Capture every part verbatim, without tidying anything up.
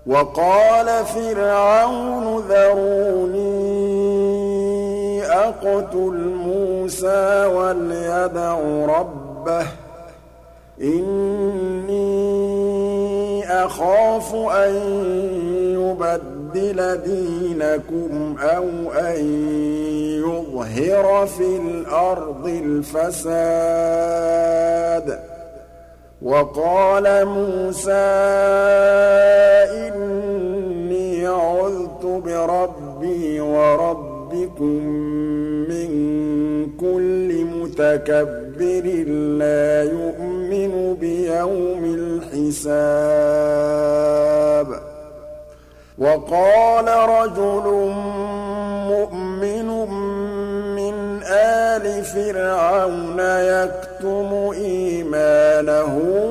وقال فرعون ذروني أقتل موسى وليدع ربه إني أخاف أن يبدل دينكم أو أن يظهر في الأرض الفساد وقال موسى إني عذت بربي وربكم من كل متكبر لا يؤمن بيوم الحساب وقال رجل مؤمن من آل فرعون يكتم إيمانه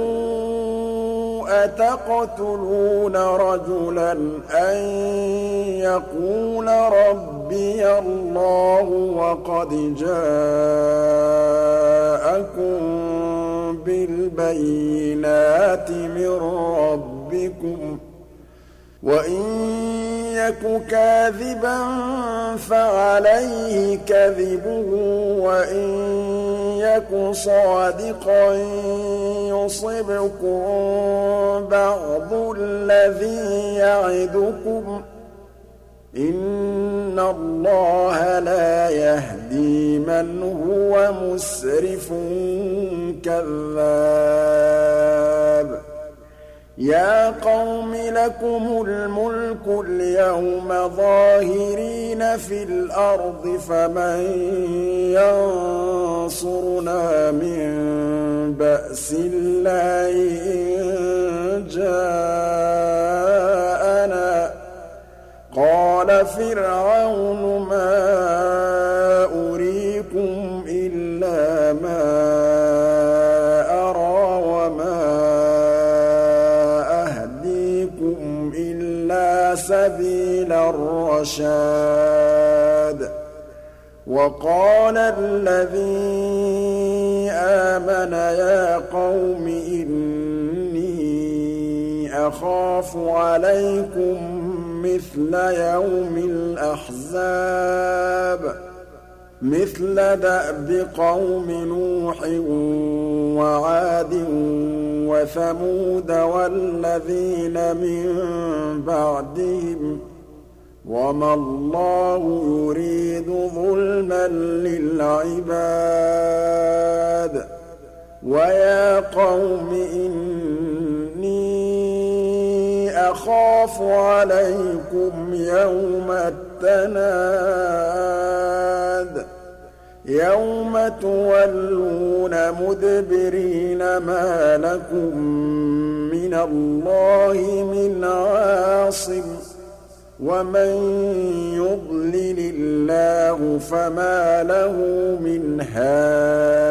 أتقتلون رجلا أن يقول ربي الله وقد جاءكم بالبينات من ربكم وإن يك كاذبا فعليه كذبه وإن يك صادقا يصبكم بعض الذي يعدكم إن الله لا يهدي من هو مسرف كذاب يا قوم لكم الملك اليوم ظاهرين في الأرض فمن ينصرنا من بأس الله إن جاءنا قال فرعون ما أريكم إلا ما أرى وما أهديكم إلا سبيل الرشاد وقال الذي آمن يا قوم إني أخاف عليكم مثل يوم الأحزاب مثل دأب قوم نوح وعاد وثمود والذين من بعدهم وما الله يريد ظلما للعباد ويا قوم إني أخاف عليكم يوم التناد يوم تولون مدبرين ما لكم من الله من عاصم ومن يضلل الله فما له من هاد ويا قوم إني أخاف عليكم يوم التناد يوم تولون مدبرين ما لكم من الله من عاصم ومن يضلل الله فما له من هاد ويا قوم إني أخاف عليكم يوم التناد يوم تولون مدبرين ما لكم من الله من عاصم ومن يضلل الله